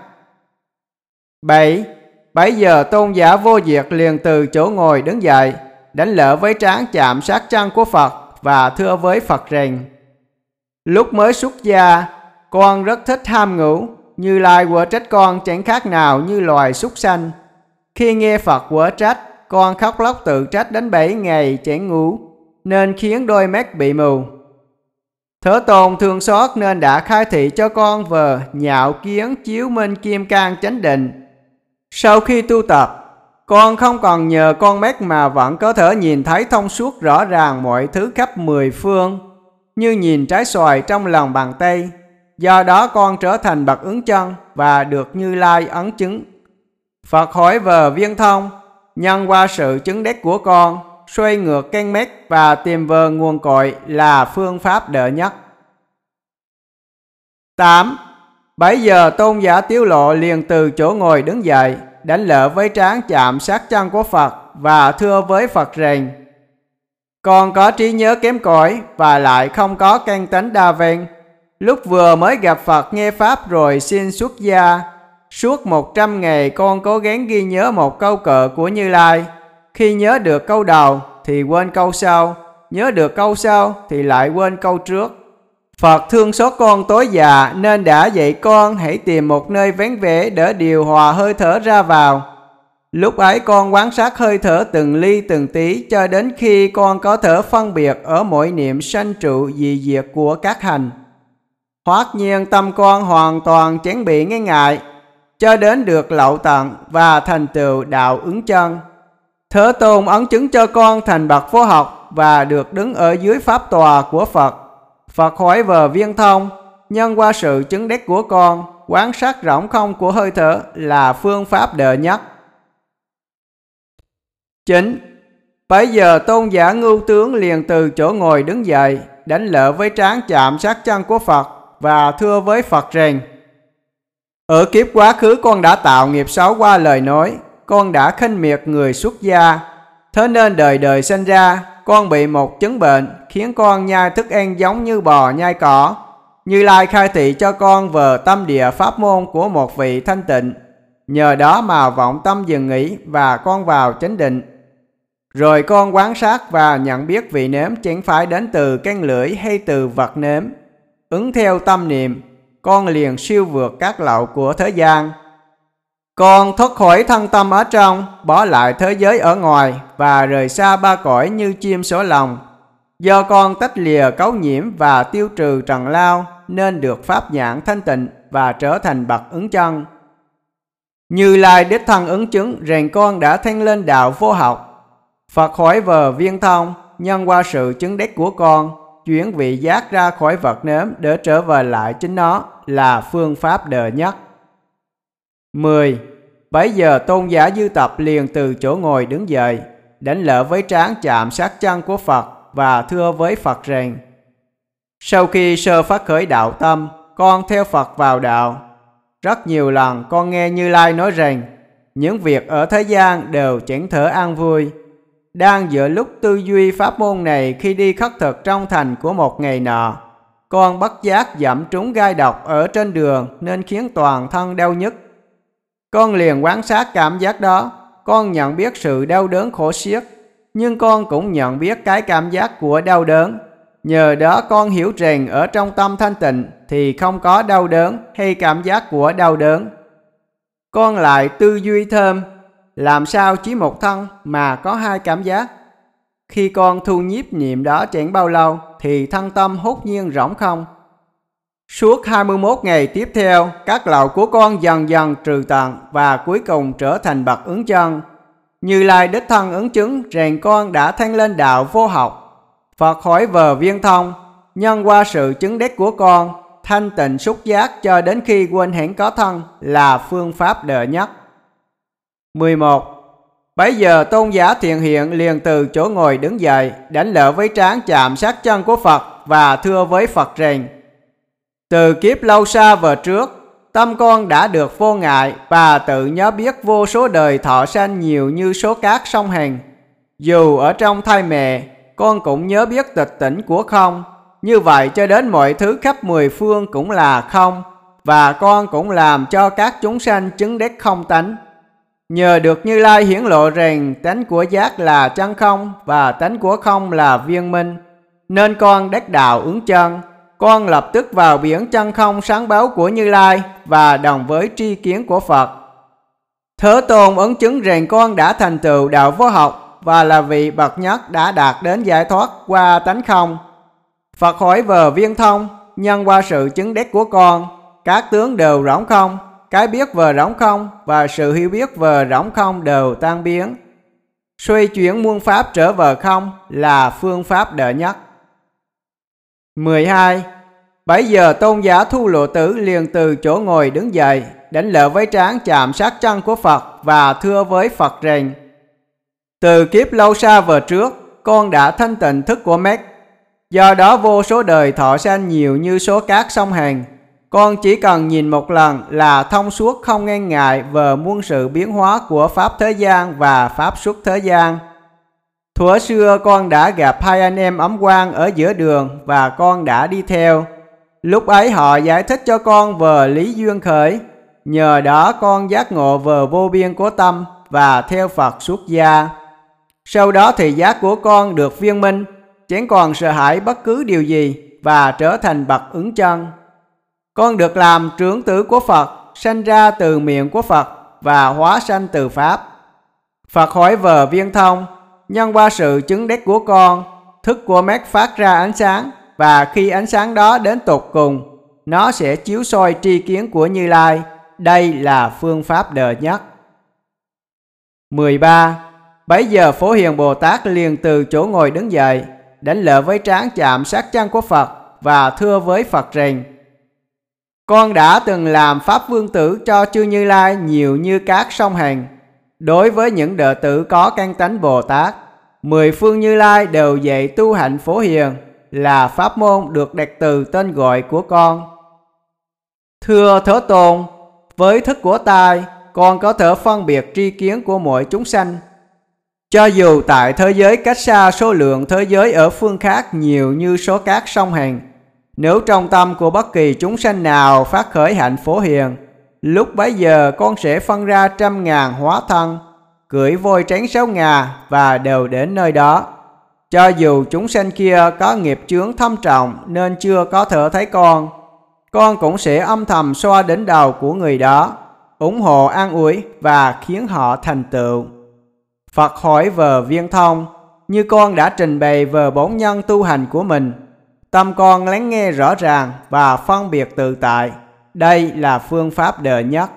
Bảy. Bấy giờ tôn giả Vô Diệt liền từ chỗ ngồi đứng dậy, đánh lễ với trán chạm sát chân của Phật và thưa với Phật rằng: Lúc mới xuất gia, con rất thích ham ngủ. Như Lai quở trách con chẳng khác nào như loài súc sanh. Khi nghe Phật quở trách, con khóc lóc tự trách đến bảy ngày chẳng ngủ, nên khiến đôi mắt bị mù. Thế Tôn thương xót nên đã khai thị cho con về nhạo kiến chiếu minh kim cang chánh định. Sau khi tu tập, con không còn nhờ con mắt mà vẫn có thể nhìn thấy thông suốt rõ ràng mọi thứ khắp mười phương, như nhìn trái xoài trong lòng bàn tay. Do đó con trở thành bậc ứng chân và được Như Lai ấn chứng. Phật hỏi Vờ Viên Thông, nhân qua sự chứng đắc của con, xoay ngược căn mắt và tìm về nguồn cội là phương pháp đệ nhất. Tám. Bấy giờ tôn giả Tiếu Lộ liền từ chỗ ngồi đứng dậy, đánh lễ với trán chạm sát chân của Phật và thưa với Phật rằng: Con có trí nhớ kém cỏi và lại không có căn tánh đa văn. Lúc vừa mới gặp Phật nghe pháp rồi xin xuất gia. Suốt một trăm ngày con cố gắng ghi nhớ một câu kệ của Như Lai. Khi nhớ được câu đầu thì quên câu sau, nhớ được câu sau thì lại quên câu trước. Phật thương xót con tối già nên đã dạy con hãy tìm một nơi vắng vẻ để điều hòa hơi thở ra vào. Lúc ấy con quan sát hơi thở từng ly từng tí cho đến khi con có thể phân biệt ở mỗi niệm sanh trụ dị diệt của các hành. Hoát nhiên tâm con hoàn toàn chẳng bị nghi ngại, cho đến được lậu tận và thành tựu đạo ứng chân. Thế Tôn ấn chứng cho con thành bậc vô học và được đứng ở dưới pháp tòa của Phật. Phật hỏi Vờ Viên Thông, nhân qua sự chứng đắc của con, quán sát rỗng không của hơi thở là phương pháp đệ nhất. Chín. Bấy giờ tôn giả Ngưu Tướng liền từ chỗ ngồi đứng dậy, đánh lỡ với trán chạm sát chân của Phật và thưa với Phật rằng: ở kiếp quá khứ con đã tạo nghiệp xấu qua lời nói, con đã khinh miệt người xuất gia, thế nên đời đời sinh ra con bị một chứng bệnh khiến con nhai thức ăn giống như bò nhai cỏ. Như Lai khai thị cho con về tâm địa pháp môn của một vị thanh tịnh, nhờ đó mà vọng tâm dừng nghỉ và con vào chánh định. Rồi con quan sát và nhận biết vị nếm chẳng phải đến từ căn lưỡi hay từ vật nếm. Ứng theo tâm niệm, con liền siêu vượt các lậu của thế gian. Con thoát khỏi thân tâm ở trong, bỏ lại thế giới ở ngoài và rời xa ba cõi như chim sổ lòng. Do con tách lìa cấu nhiễm và tiêu trừ trần lao, nên được pháp nhãn thanh tịnh và trở thành bậc ứng chân. Như Lai đích thân ứng chứng rằng con đã thanh lên đạo vô học. Phật hỏi về viên thông, nhân qua sự chứng đắc của con, chuyển vị giác ra khỏi vật nếm để trở về lại chính nó là phương pháp đời nhất. Mười. Bấy giờ tôn giả Dư Tập liền từ chỗ ngồi đứng dậy, đánh lỡ với trán chạm sát chân của Phật và thưa với Phật rằng: sau khi sơ phát khởi đạo tâm, con theo Phật vào đạo. Rất nhiều lần con nghe Như Lai nói rằng những việc ở thế gian đều chẳng thể an vui. Đang giữa lúc tư duy pháp môn này, khi đi khất thực trong thành của một ngày nọ, con bất giác dẫm trúng gai độc ở trên đường nên khiến toàn thân đau nhức. Con liền quan sát cảm giác đó. Con nhận biết sự đau đớn khổ xiết, nhưng con cũng nhận biết cái cảm giác của đau đớn. Nhờ đó con hiểu rằng ở trong tâm thanh tịnh thì không có đau đớn hay cảm giác của đau đớn. Con lại tư duy thêm, làm sao chỉ một thân mà có hai cảm giác? Khi con thu nhiếp niệm đó chẳng bao lâu thì thân tâm hốt nhiên rỗng không. Suốt hai mươi mốt ngày tiếp theo, các lậu của con dần dần trừ tận và cuối cùng trở thành bậc ứng chân. Như Lai đích thân ứng chứng rằng con đã thanh lên đạo vô học. Phật hỏi về viên thông, nhân qua sự chứng đắc của con, thanh tịnh xúc giác cho đến khi quên hẳn có thân là phương pháp đệ nhất. Mười một. Bấy giờ tôn giả Thiện Hiện liền từ chỗ ngồi đứng dậy, đánh lỡ với trán chạm sát chân của Phật và thưa với Phật rằng: từ kiếp lâu xa về trước, tâm con đã được vô ngại và tự nhớ biết vô số đời thọ sanh nhiều như số cát sông Hằng. Dù ở trong thai mẹ, con cũng nhớ biết tịch tỉnh của không. Như vậy cho đến mọi thứ khắp mười phương cũng là không, và con cũng làm cho các chúng sanh chứng đắc không tánh. Nhờ được Như Lai hiển lộ rằng tánh của giác là chân không và tánh của không là viên minh, nên con đắc đạo ứng chân. Con lập tức vào biển chân không sáng báo của Như Lai và đồng với tri kiến của Phật. Thế Tôn ấn chứng rằng con đã thành tựu đạo vô học và là vị bậc nhất đã đạt đến giải thoát qua tánh không. Phật hỏi về viên thông, nhân qua sự chứng đắc của con, các tướng đều rỗng không, cái biết về rỗng không và sự hiểu biết về rỗng không đều tan biến. Xoay chuyển muôn pháp trở về không là phương pháp đệ nhất. Mười hai. Bấy giờ tôn giả Thu Lộ Tử liền từ chỗ ngồi đứng dậy, đánh lỡ với trán chạm sát chân của Phật và thưa với Phật rằng: từ kiếp lâu xa về trước, con đã thanh tịnh thức của mắt. Do đó vô số đời thọ sanh nhiều như số cát sông Hằng. Con chỉ cần nhìn một lần là thông suốt không ngăn ngại về muôn sự biến hóa của pháp thế gian và pháp xuất thế gian. Thuở xưa con đã gặp hai anh em ấm quan ở giữa đường và con đã đi theo. Lúc ấy họ giải thích cho con về lý duyên khởi. Nhờ đó con giác ngộ về vô biên của tâm và theo Phật xuất gia. Sau đó thì giác của con được viên minh, chẳng còn sợ hãi bất cứ điều gì và trở thành bậc ứng chân. Con được làm trưởng tử của Phật, sanh ra từ miệng của Phật và hóa sanh từ Pháp. Phật hỏi về viên thông, nhân qua sự chứng đắc của con, thức của mắt phát ra ánh sáng, và khi ánh sáng đó đến tột cùng, nó sẽ chiếu soi tri kiến của Như Lai. Đây là phương pháp đệ nhất. Mười ba. Bấy giờ Phổ Hiền Bồ Tát liền từ chỗ ngồi đứng dậy, đánh lỡ với trán chạm sát chân của Phật và thưa với Phật rằng: con đã từng làm pháp vương tử cho chư Như Lai nhiều như cát sông Hằng. Đối với những đệ tử có căn tánh Bồ Tát, mười phương Như Lai đều dạy tu hạnh Phổ Hiền là pháp môn được đặt từ tên gọi của con. Thưa Thế Tôn, với thức của tai, con có thể phân biệt tri kiến của mọi chúng sanh. Cho dù tại thế giới cách xa số lượng thế giới ở phương khác nhiều như số các sông Hằng, nếu trong tâm của bất kỳ chúng sanh nào phát khởi hạnh Phổ Hiền, lúc bấy giờ con sẽ phân ra trăm ngàn hóa thân, cưỡi voi trắng sáu ngà và đều đến nơi đó. Cho dù chúng sanh kia có nghiệp chướng thâm trọng nên chưa có thể thấy con, con cũng sẽ âm thầm xoa đến đầu của người đó, ủng hộ an ủi và khiến họ thành tựu. Phật hỏi về Viên Thông, như con đã trình bày về bốn nhân tu hành của mình, tâm con lắng nghe rõ ràng và phân biệt tự tại. Đây là phương pháp đệ nhất.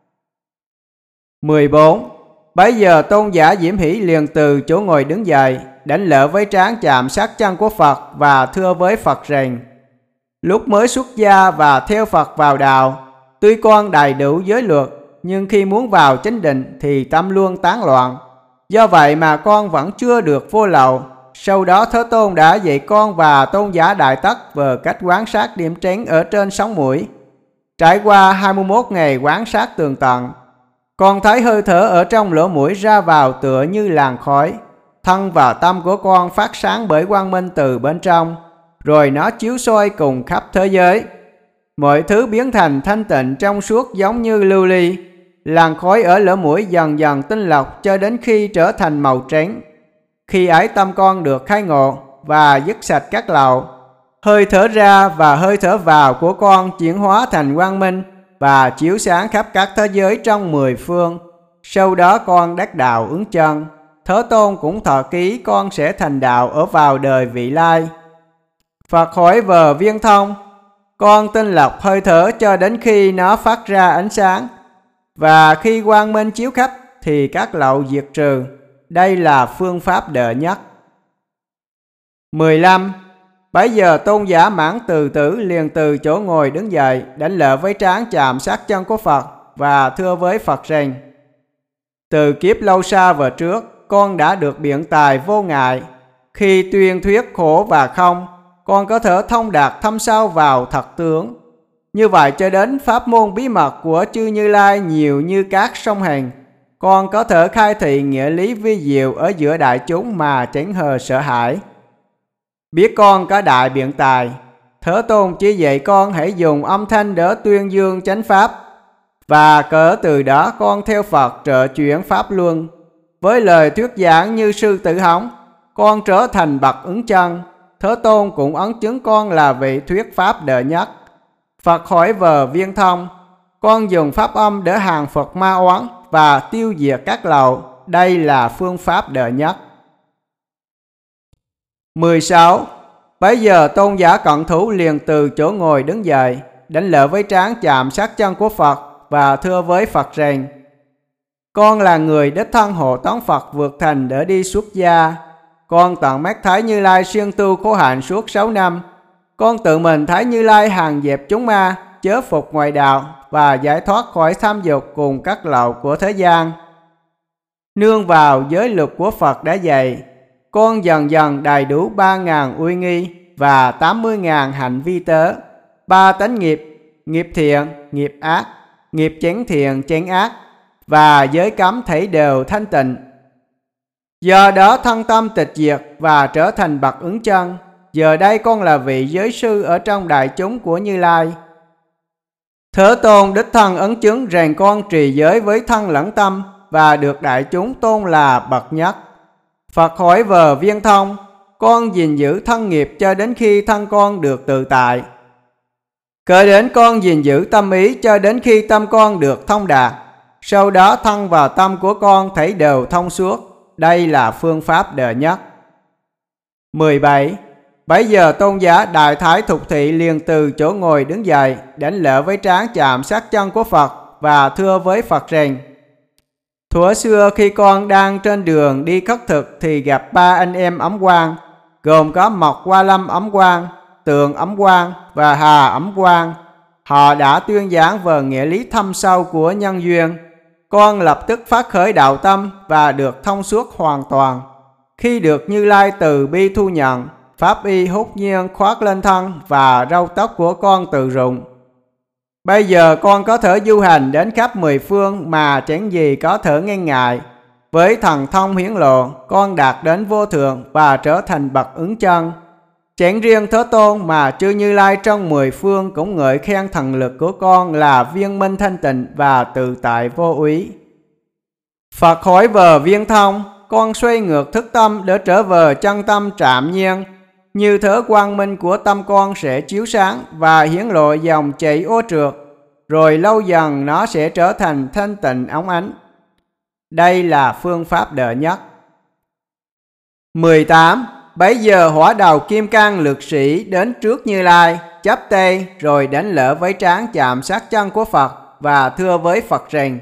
mười bốn. Bấy giờ tôn giả Diễm Hỷ liền từ chỗ ngồi đứng dậy, đánh lễ với trán chạm sát chân của Phật và thưa với Phật rằng: Lúc mới xuất gia và theo Phật vào đạo, tuy con đầy đủ giới luật, nhưng khi muốn vào chánh định thì tâm luôn tán loạn. Do vậy mà con vẫn chưa được vô lậu. Sau đó Thế Tôn đã dạy con và tôn giả Đại Tất về cách quan sát điểm tránh ở trên sống mũi. Trải qua hai mươi mốt ngày quan sát tường tận, con thấy hơi thở ở trong lỗ mũi ra vào tựa như làn khói. Thân và tâm của con phát sáng bởi quang minh từ bên trong, rồi nó chiếu soi cùng khắp thế giới. Mọi thứ biến thành thanh tịnh trong suốt giống như lưu ly. Làn khói ở lỗ mũi dần dần tinh lọc cho đến khi trở thành màu trắng. Khi ấy tâm con được khai ngộ và dứt sạch các lậu. Hơi thở ra và hơi thở vào của con chuyển hóa thành quang minh và chiếu sáng khắp các thế giới trong mười phương. Sau đó con đắc đạo ứng chân. Thế Tôn cũng thọ ký con sẽ thành đạo ở vào đời vị lai. Phật hỏi về Viên Thông, con tinh lọc hơi thở cho đến khi nó phát ra ánh sáng, và khi quang minh chiếu khắp thì các lậu diệt trừ. Đây là phương pháp đệ nhất. mười lăm. Bấy giờ tôn giả Mãn Từ Tử liền từ chỗ ngồi đứng dậy, đánh lễ với trán chạm sát chân của Phật và thưa với Phật rằng: Từ kiếp lâu xa về trước, con đã được biện tài vô ngại. Khi tuyên thuyết khổ và không, con có thể thông đạt thâm sâu vào thật tướng. Như vậy cho đến pháp môn bí mật của chư Như Lai nhiều như các sông Hằng, con có thể khai thị nghĩa lý vi diệu ở giữa đại chúng mà chẳng hề sợ hãi. Biết con có đại biện tài, Thế Tôn chỉ dạy con hãy dùng âm thanh để tuyên dương chánh pháp, và cỡ từ đó con theo Phật trợ chuyển pháp luân. Với lời thuyết giảng như sư tử hóng, con trở thành bậc ứng chân. Thế Tôn cũng ấn chứng con là vị thuyết pháp đệ nhất. Phật hỏi về Viên Thông, con dùng pháp âm để hàng Phật ma oán và tiêu diệt các lậu. Đây là phương pháp đệ nhất. mười sáu. Bấy giờ tôn giả Cận Thủ liền từ chỗ ngồi đứng dậy, đánh lễ với trán chạm sát chân của Phật và thưa với Phật rằng: Con là người đích thân hộ tống Phật vượt thành để đi xuất gia. Con tận mắt thấy Như Lai siêng tu khổ hạnh suốt sáu năm. Con tự mình thấy Như Lai hàng dẹp chúng ma, chớ phục ngoại đạo và giải thoát khỏi tham dục cùng các lậu của thế gian. Nương vào giới luật của Phật đã dạy, con dần dần đầy đủ ba ngàn uy nghi và tám mươi ngàn hạnh vi tế, ba tánh nghiệp, nghiệp thiện, nghiệp ác, nghiệp chánh thiện, chánh ác, và giới cấm thảy đều thanh tịnh. Do đó thân tâm tịch diệt và trở thành bậc ứng chân. Giờ đây con là vị giới sư ở trong đại chúng của Như Lai. Thế Tôn đích thân ấn chứng rằng con trì giới với thân lẫn tâm và được đại chúng tôn là bậc nhất. Phật hỏi về Viên Thông, con gìn giữ thân nghiệp cho đến khi thân con được tự tại. Cỡ đến con gìn giữ tâm ý cho đến khi tâm con được thông đạt. Sau đó thân và tâm của con thấy đều thông suốt. Đây là phương pháp đệ nhất. mười bảy. Bấy giờ tôn giả Đại Thái Thục Thị liền từ chỗ ngồi đứng dậy, đánh lễ với trán chạm sát chân của Phật và thưa với Phật rằng: Thuở xưa khi con đang trên đường đi khất thực thì gặp ba anh em Ấm Quang, gồm có Mộc Hoa Lâm Ấm Quang, Tường Ấm Quang và Hà Ấm Quang. Họ đã tuyên giảng về nghĩa lý thâm sâu của nhân duyên. con lập tức phát khởi đạo tâm và được thông suốt hoàn toàn. Khi được Như Lai từ bi thu nhận, pháp y hút nhiên khoác lên thân và râu tóc của con tự rụng. Bây giờ con có thể du hành đến khắp mười phương mà chẳng gì có thể ngăn ngại. Với thần thông hiển lộ, con đạt đến vô thượng và trở thành bậc ứng chân. Chẳng riêng Thế Tôn mà chư Như Lai trong mười phương cũng ngợi khen thần lực của con là viên minh thanh tịnh và tự tại vô úy. Phật hỏi về viên thông, con xoay ngược thức tâm để trở về chân tâm trạm nhiên. Như thế quang minh của tâm con sẽ chiếu sáng và hiển lộ dòng chảy ô trượt, rồi lâu dần nó sẽ trở thành thanh tịnh óng ánh. Đây là phương pháp đệ nhất. mười tám. Bấy giờ hỏa đầu kim cang lực sĩ đến trước Như Lai, chắp tay rồi đánh lễ với trán chạm sát chân của Phật và thưa với Phật rằng: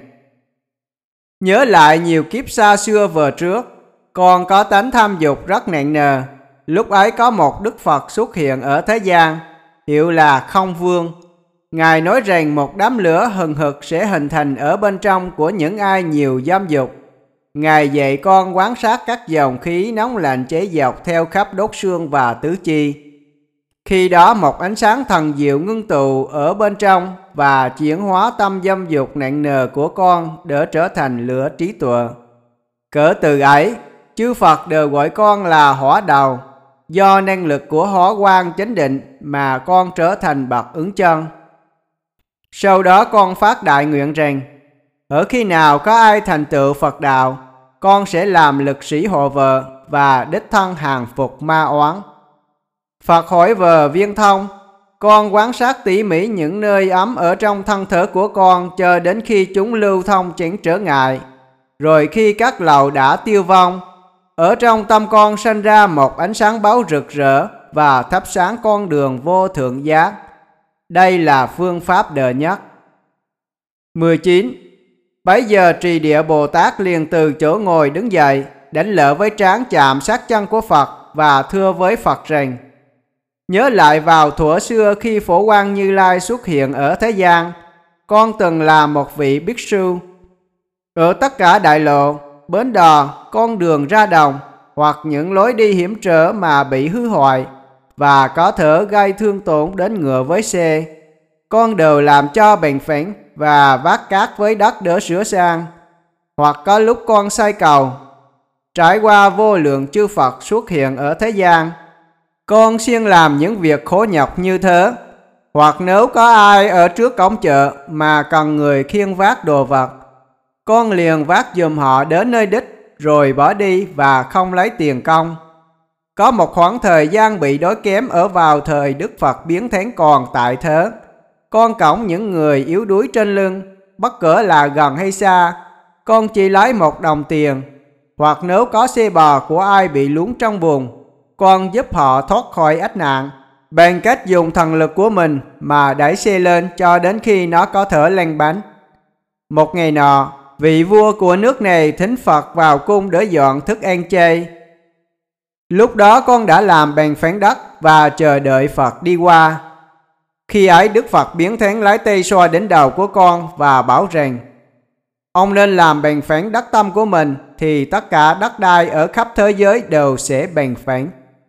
Nhớ lại nhiều kiếp xa xưa vừa trước, con có tánh tham dục rất nặng nề. Lúc ấy có một Đức Phật xuất hiện ở thế gian, hiệu là Không Vương. Ngài nói rằng một đám lửa hừng hực sẽ hình thành ở bên trong của những ai nhiều dâm dục. Ngài dạy con quan sát các dòng khí nóng lạnh cháy dọc theo khắp đốt xương và tứ chi. Khi đó một ánh sáng thần diệu ngưng tụ ở bên trong và chuyển hóa tâm dâm dục nặng nề của con để trở thành lửa trí tuệ. Cỡ từ ấy, chư Phật đều gọi con là hỏa đầu. Do năng lực của hỏa quang chánh định mà con trở thành bậc ứng chân. Sau đó con phát đại nguyện rằng: ở khi nào có ai thành tựu Phật đạo, con sẽ làm lực sĩ hộ vệ và đích thân hàng phục ma oán. Phật hỏi về viên thông, con quan sát tỉ mỉ những nơi ấm ở trong thân thể của con cho đến khi chúng lưu thông chẳng trở ngại. Rồi khi các lầu đã tiêu vong, ở trong tâm con sanh ra một ánh sáng báo rực rỡ và thắp sáng con đường vô thượng giác. Đây là phương pháp đệ nhất. mười chín. Bấy giờ Trì Địa Bồ Tát liền từ chỗ ngồi đứng dậy, đánh lễ với trán chạm sát chân của Phật và thưa với Phật rằng: nhớ lại vào thuở xưa khi Phổ Quang Như Lai xuất hiện ở thế gian, con từng là một vị bích sư. Ở tất cả đại lộ, bến đò, con đường ra đồng hoặc những lối đi hiểm trở mà bị hư hoại và có thể gây thương tổn đến ngựa với xe, con đều làm cho bền phẳng và vác cát với đất để sửa sang. Hoặc có lúc con xây cầu. Trải qua vô lượng chư Phật xuất hiện ở thế gian, con siêng làm những việc khổ nhọc như thế. Hoặc nếu có ai ở trước cổng chợ mà cần người khiêng vác đồ vật, con liền vác giùm họ đến nơi đích rồi bỏ đi và không lấy tiền công. Có một khoảng thời gian bị đói kém ở vào thời Đức Phật biến thánh còn tại thế, con cõng những người yếu đuối trên lưng, bất kể là gần hay xa, con chỉ lấy một đồng tiền. Hoặc nếu có xe bò của ai bị lún trong bùn, con giúp họ thoát khỏi ách nạn bằng cách dùng thần lực của mình mà đẩy xe lên cho đến khi nó có thể lăn bánh. Một ngày nọ, vị vua của nước này thính Phật vào cung để dọn thức ăn chay. Lúc đó con đã làm bằng phán đất và chờ đợi Phật đi qua. Khi ấy Đức Phật biến thánh lấy tay xoa đến đầu của con và bảo rằng: ông nên làm bằng phẳng đất tâm của mình, thì tất cả đất đai ở khắp thế giới đều sẽ bằng phẳng.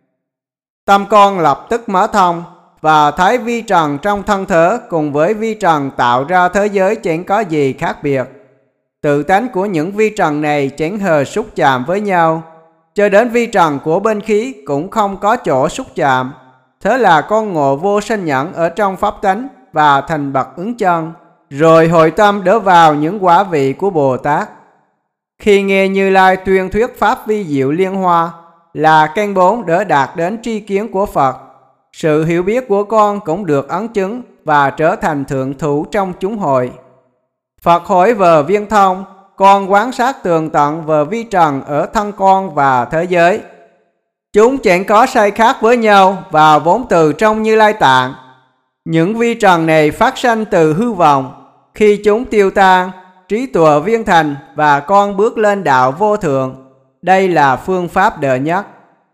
Tâm con lập tức mở thông và thấy vi trần trong thân thể cùng với vi trần tạo ra thế giới chẳng có gì khác biệt. Tự tánh của những vi trần này chẳng hề xúc chạm với nhau, cho đến vi trần của bên khí cũng không có chỗ xúc chạm. Thế là con ngộ vô sanh nhẫn ở trong pháp tánh và thành bậc ứng chân, rồi hồi tâm đỡ vào những quả vị của Bồ Tát. Khi nghe Như Lai tuyên thuyết pháp vi diệu liên hoa là căn bốn đỡ đạt đến tri kiến của Phật, sự hiểu biết của con cũng được ấn chứng và trở thành thượng thủ trong chúng hội. Phật hỏi về viên thông, con quan sát tường tận về vi trần ở thân con và thế giới. Chúng chẳng có sai khác với nhau và vốn từ trong Như Lai tạng. Những vi trần này phát sanh từ hư vọng. Khi chúng tiêu tan, trí tuệ viên thành và con bước lên đạo vô thượng. Đây là phương pháp đệ nhất.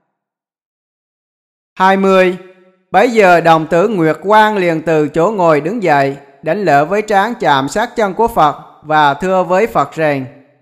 hai mươi. Bấy giờ đồng tử Nguyệt Quang liền từ chỗ ngồi đứng dậy, đánh lễ với trán chạm sát chân của Phật và thưa với Phật rằng: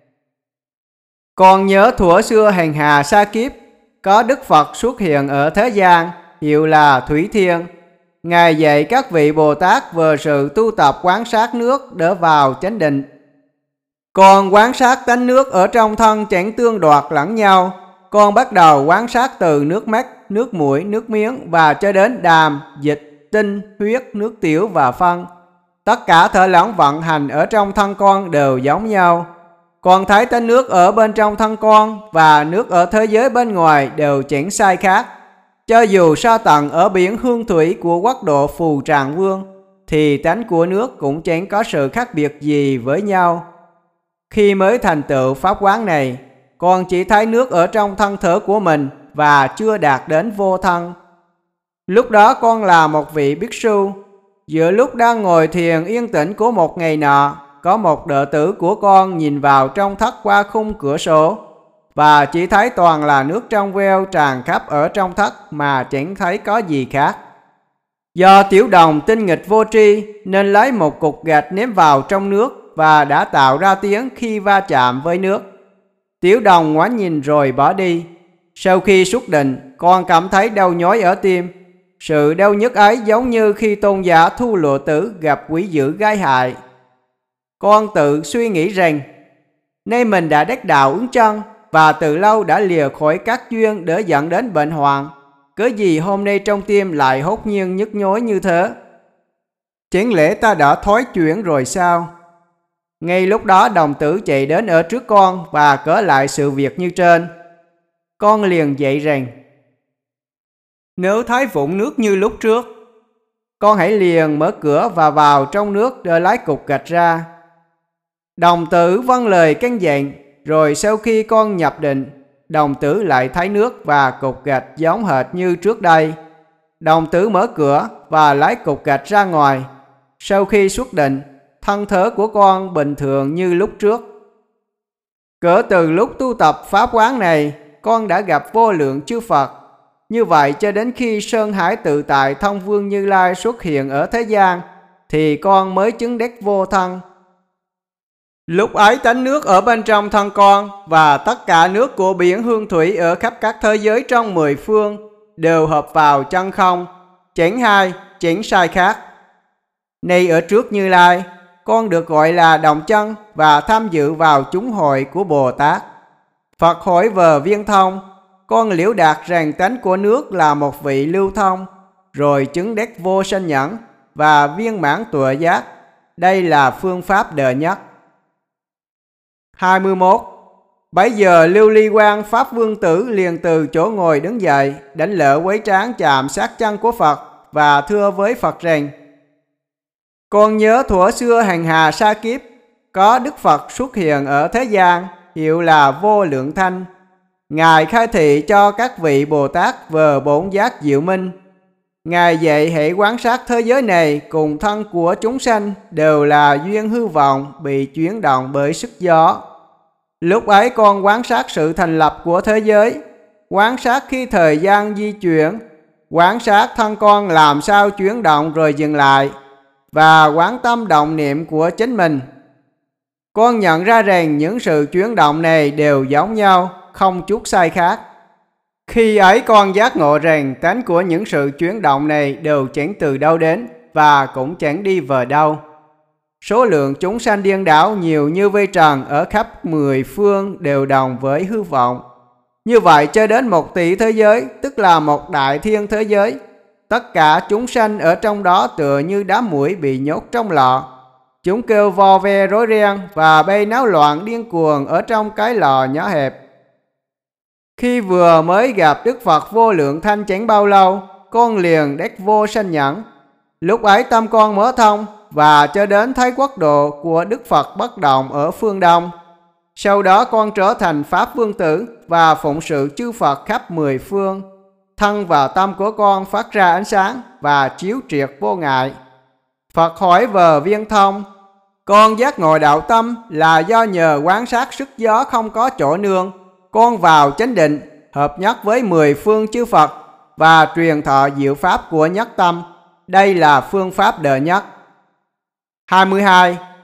Con nhớ thuở xưa hành hà sa kiếp, có Đức Phật xuất hiện ở thế gian, hiệu là Thủy Thiên. Ngài dạy các vị Bồ Tát về sự tu tập quán sát nước đỡ vào chánh định. Con quán sát tánh nước ở trong thân chẳng tương đoạt lẫn nhau. Con bắt đầu quán sát từ nước mắt, nước mũi, nước miếng và cho đến đàm, dịch, tinh, huyết, nước tiểu và phân. Tất cả thể lỏng vận hành ở trong thân con đều giống nhau. Con thấy tánh nước ở bên trong thân con và nước ở thế giới bên ngoài đều chẳng sai khác. Cho dù sa tầng ở biển hương thủy của quốc độ Phù Tràng Vương, thì tánh của nước cũng chẳng có sự khác biệt gì với nhau. Khi mới thành tựu pháp quán này, con chỉ thấy nước ở trong thân thể của mình và chưa đạt đến vô thân. Lúc đó con là một vị bích su. Giữa lúc đang ngồi thiền yên tĩnh của một ngày nọ, có một đệ tử của con nhìn vào trong thất qua khung cửa sổ và chỉ thấy toàn là nước trong veo tràn khắp ở trong thất mà chẳng thấy có gì khác. Do tiểu đồng tinh nghịch vô tri nên lấy một cục gạch ném vào trong nước và đã tạo ra tiếng khi va chạm với nước. Tiểu đồng ngoảnh nhìn rồi bỏ đi. Sau khi xuất định, con cảm thấy đau nhói ở tim. Sự đau nhức ấy giống như khi tôn giả Thu Lộ Tử gặp quỷ dữ gai hại. Con tự suy nghĩ rằng, nay mình đã đắc đạo ứng chân và từ lâu đã lìa khỏi các duyên để dẫn đến bệnh hoạn. Cớ gì hôm nay trong tim lại hốt nhiên nhức nhối như thế? Chẳng lẽ ta đã thói chuyển rồi sao? Ngay lúc đó đồng tử chạy đến ở trước con và kể lại sự việc như trên. Con liền dạy rằng, nếu thấy vũng nước như lúc trước, con hãy liền mở cửa và vào trong nước để lấy cục gạch ra. Đồng tử vâng lời căn dặn, rồi sau khi con nhập định, đồng tử lại thấy nước và cục gạch giống hệt như trước đây. Đồng tử mở cửa và lấy cục gạch ra ngoài. Sau khi xuất định, thân thể của con bình thường như lúc trước. Kể từ lúc tu tập pháp quán này, con đã gặp vô lượng chư Phật. Như vậy cho đến khi Sơn Hải Tự Tại Thông Vương Như Lai xuất hiện ở thế gian, thì con mới chứng đắc vô thân. Lúc ấy tánh nước ở bên trong thân con và tất cả nước của biển hương thủy ở khắp các thế giới trong mười phương đều hợp vào chân không, chẳng hai, chẳng sai khác. Nay ở trước Như Lai, con được gọi là đồng chân và tham dự vào chúng hội của Bồ Tát. Phật hỏi về viên thông, con liễu đạt rằng tánh của nước là một vị lưu thông, rồi chứng đắc vô sanh nhẫn và viên mãn tuệ giác. Đây là phương pháp đệ nhất. hai mươi mốt. Bấy giờ Lưu Ly Quang Pháp Vương Tử liền từ chỗ ngồi đứng dậy, đánh lễ quấy trán chạm sát chân của Phật và thưa với Phật rằng, con nhớ thuở xưa hành hà sa kiếp, có Đức Phật xuất hiện ở thế gian, hiệu là Vô Lượng Thanh. Ngài khai thị cho các vị Bồ Tát về bổn giác diệu minh. Ngài dạy hãy quán sát thế giới này cùng thân của chúng sanh đều là duyên hư vọng bị chuyển động bởi sức gió. Lúc ấy con quán sát sự thành lập của thế giới, quán sát khi thời gian di chuyển, quán sát thân con làm sao chuyển động rồi dừng lại, và quán tâm động niệm của chính mình. Con nhận ra rằng những sự chuyển động này đều giống nhau, không chút sai khác. Khi ấy con giác ngộ rằng tánh của những sự chuyển động này đều chẳng từ đâu đến và cũng chẳng đi về đâu. Số lượng chúng sanh điên đảo nhiều như vây trần ở khắp mười phương đều đồng với hư vọng. Như vậy cho đến một tỷ thế giới, tức là một đại thiên thế giới. Tất cả chúng sanh ở trong đó tựa như đám muỗi bị nhốt trong lọ. Chúng kêu vo ve rối ren và bay náo loạn điên cuồng ở trong cái lò nhỏ hẹp. Khi vừa mới gặp Đức Phật Vô Lượng Thanh chẳng bao lâu, con liền đắc vô sanh nhẫn. Lúc ấy tâm con mở thông và cho đến thấy quốc độ của Đức Phật bất động ở phương Đông. Sau đó con trở thành Pháp Vương Tử và phụng sự chư Phật khắp mười phương. Thân và tâm của con phát ra ánh sáng và chiếu triệt vô ngại. Phật hỏi về viên thông, con giác ngộ đạo tâm là do nhờ quán sát sức gió không có chỗ nương. Con vào chánh định, hợp nhất với mười phương chư Phật và truyền thọ diệu pháp của nhất tâm. Đây là phương pháp đệ nhất. hai mươi hai.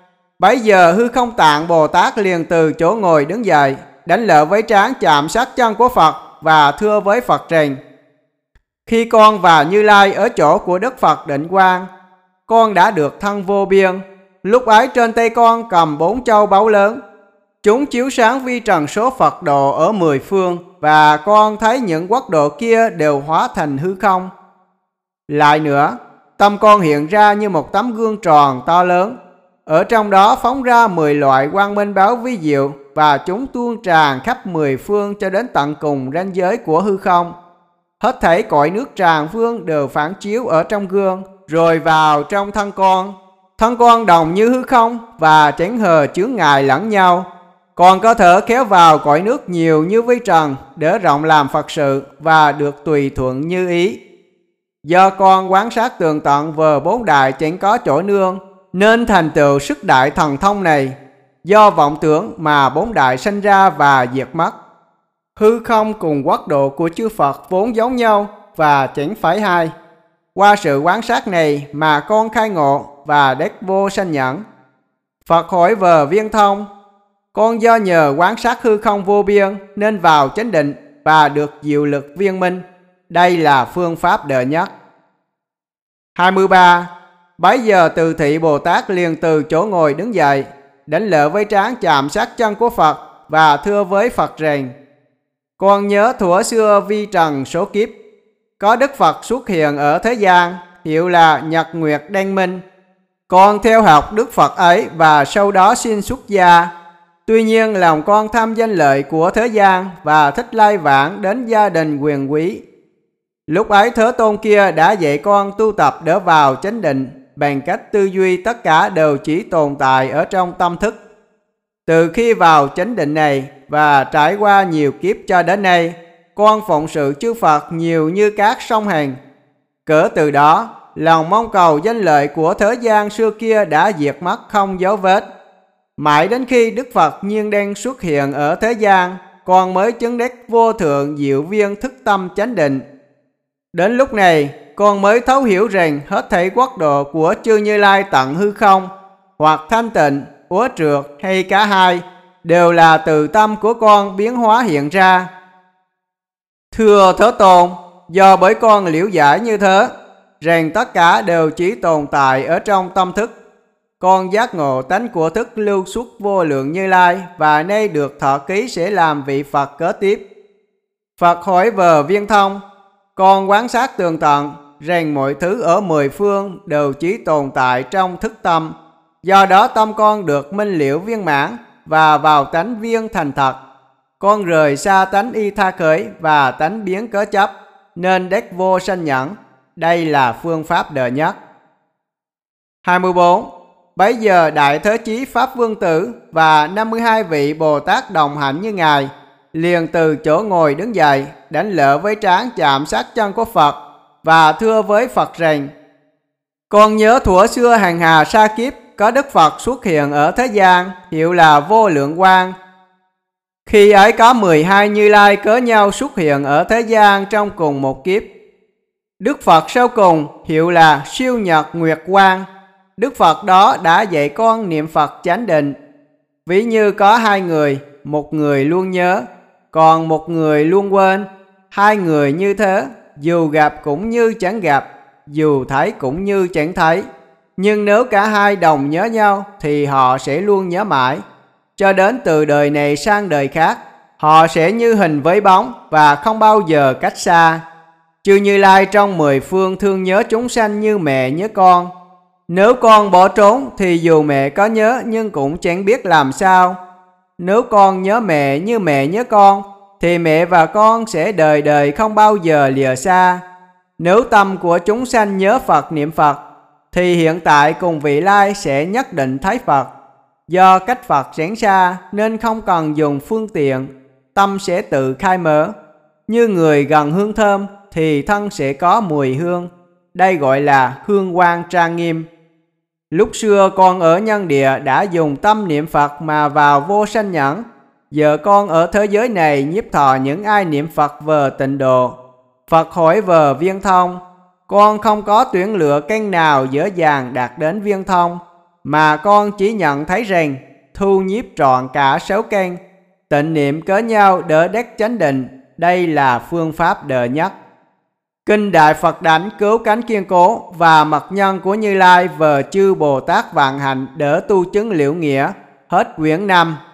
Bấy giờ hư không tạng Bồ Tát liền từ chỗ ngồi đứng dậy, đánh lỡ với trán chạm sát chân của Phật và thưa với Phật rằng: Khi con và Như Lai ở chỗ của Đức Phật Định Quang, con đã được thân vô biên. Lúc ấy trên tay con cầm bốn châu báu lớn, chúng chiếu sáng vi trần số Phật độ ở mười phương, và con thấy những quốc độ kia đều hóa thành hư không. Lại nữa, tâm con hiện ra như một tấm gương tròn to lớn, ở trong đó phóng ra mười loại quang minh báo vi diệu, và chúng tuôn tràn khắp mười phương cho đến tận cùng ranh giới của hư không. Hết thảy cõi nước tràn phương đều phản chiếu ở trong gương, rồi vào trong thân con. Thân con đồng như hư không và chẳng hề chướng ngại lẫn nhau. Còn có thể kéo vào cõi nước nhiều như vi trần để rộng làm Phật sự và được tùy thuận như ý. Do con quan sát tường tận về bốn đại chẳng có chỗ nương, nên thành tựu sức đại thần thông này. Do vọng tưởng mà bốn đại sanh ra và diệt mất. Hư không cùng quốc độ của chư Phật vốn giống nhau và chẳng phải hai. Qua sự quan sát này mà con khai ngộ và đắc vô sanh nhẫn. Phật hỏi về viên thông: Con do nhờ quan sát hư không vô biên nên vào chánh định và được diệu lực viên minh. Đây là phương pháp đệ nhất. hai mươi ba. Bấy giờ Từ Thị Bồ Tát liền từ chỗ ngồi đứng dậy, đánh lễ với trán chạm sát chân của Phật và thưa với Phật rằng: Con nhớ thuở xưa vi trần số kiếp, có Đức Phật xuất hiện ở thế gian, hiệu là Nhật Nguyệt Đăng Minh. Con theo học Đức Phật ấy và sau đó xin xuất gia. Tuy nhiên lòng con tham danh lợi của thế gian và thích lai vãng đến gia đình quyền quý. Lúc ấy Thế Tôn kia đã dạy con tu tập để vào chánh định, bằng cách tư duy tất cả đều chỉ tồn tại ở trong tâm thức. Từ khi vào chánh định này và trải qua nhiều kiếp cho đến nay, con phụng sự chư Phật nhiều như các sông Hằng. Cỡ từ đó, lòng mong cầu danh lợi của thế gian xưa kia đã diệt mất không dấu vết. Mãi đến khi Đức Phật nhiên đăng xuất hiện ở thế gian, con mới chứng đắc vô thượng diệu viên thức tâm chánh định. Đến lúc này, con mới thấu hiểu rằng hết thảy quốc độ của chư Như Lai tận hư không, hoặc thanh tịnh, uất trượt hay cả hai, đều là từ tâm của con biến hóa hiện ra. Thưa Thế Tôn, do bởi con liễu giải như thế, rằng tất cả đều chỉ tồn tại ở trong tâm thức, con giác ngộ tánh của thức lưu xuất vô lượng Như Lai, và nay được thọ ký sẽ làm vị Phật kế tiếp. Phật hỏi về viên thông: Con quan sát tường tận rằng mọi thứ ở mười phương đều chỉ tồn tại trong thức tâm. Do đó tâm con được minh liễu viên mãn và vào tánh viên thành thật. Con rời xa tánh y tha khởi và tánh biến cớ chấp, nên đắc vô sanh nhẫn. Đây là phương pháp đệ nhất. hai mươi bốn. Bấy giờ Đại Thế Chí Pháp Vương Tử và năm mươi hai vị Bồ Tát đồng hạnh như Ngài liền từ chỗ ngồi đứng dậy, đánh lễ với trán chạm sát chân của Phật và thưa với Phật rằng: Con nhớ thuở xưa hàng hà sa kiếp, có Đức Phật xuất hiện ở thế gian, hiệu là Vô Lượng Quang. Khi ấy có mười hai Như Lai cớ nhau xuất hiện ở thế gian trong cùng một kiếp. Đức Phật sau cùng hiệu là Siêu Nhật Nguyệt Quang. Đức Phật đó đã dạy con niệm Phật chánh định. Ví như có hai người, một người luôn nhớ, còn một người luôn quên. Hai người như thế, dù gặp cũng như chẳng gặp, dù thấy cũng như chẳng thấy. Nhưng nếu cả hai đồng nhớ nhau thì họ sẽ luôn nhớ mãi. Cho đến từ đời này sang đời khác, họ sẽ như hình với bóng và không bao giờ cách xa. Chư Như Lai trong mười phương thương nhớ chúng sanh như mẹ nhớ con. Nếu con bỏ trốn thì dù mẹ có nhớ nhưng cũng chẳng biết làm sao. Nếu con nhớ mẹ như mẹ nhớ con thì mẹ và con sẽ đời đời không bao giờ lìa xa. Nếu tâm của chúng sanh nhớ Phật niệm Phật thì hiện tại cùng vị lai sẽ nhất định thấy Phật. Do cách Phật chẳng xa nên không cần dùng phương tiện, tâm sẽ tự khai mở. Như người gần hương thơm thì thân sẽ có mùi hương. Đây gọi là hương quang trang nghiêm. Lúc xưa con ở nhân địa đã dùng tâm niệm Phật mà vào vô sanh nhẫn. Giờ con ở thế giới này nhiếp thọ những ai niệm Phật về tịnh độ. Phật hỏi về viên thông: Con không có tuyển lựa căn nào dễ dàng đạt đến viên thông. mà con chỉ nhận thấy rằng thu nhiếp trọn cả sáu căn, tịnh niệm cớ nhau đỡ đắc chánh định, đây là phương pháp đệ nhất. Kinh Đại Phật Đảnh cứu cánh kiên cố và mật nhân của Như Lai vờ chư Bồ Tát vạn hạnh đỡ tu chứng liễu nghĩa. Hết quyển năm.